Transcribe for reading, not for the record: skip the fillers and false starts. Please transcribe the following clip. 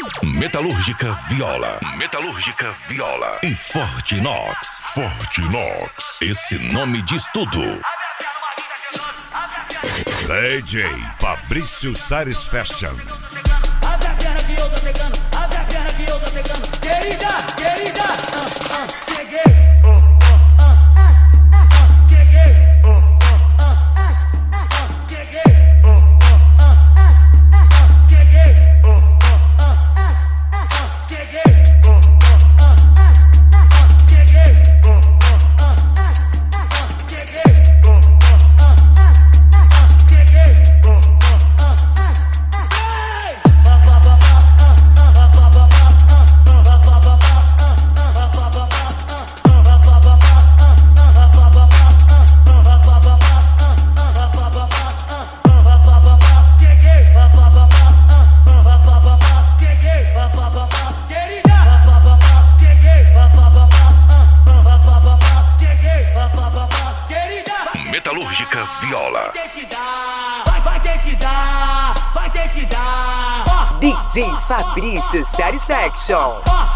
Metalúrgica Viola. Metalúrgica Viola. E Forte Inox. Forte Inox. Esse nome diz tudo. DJ Fabrício Sares Fashion. Abre a perna que eu tô chegando. Abre a perna que eu tô chegando. Querida, querida, cheguei. Metalúrgica Viola. Vai ter que dar, vai ter que dar, vai ter que dar. DJ Fabrício Satisfaction.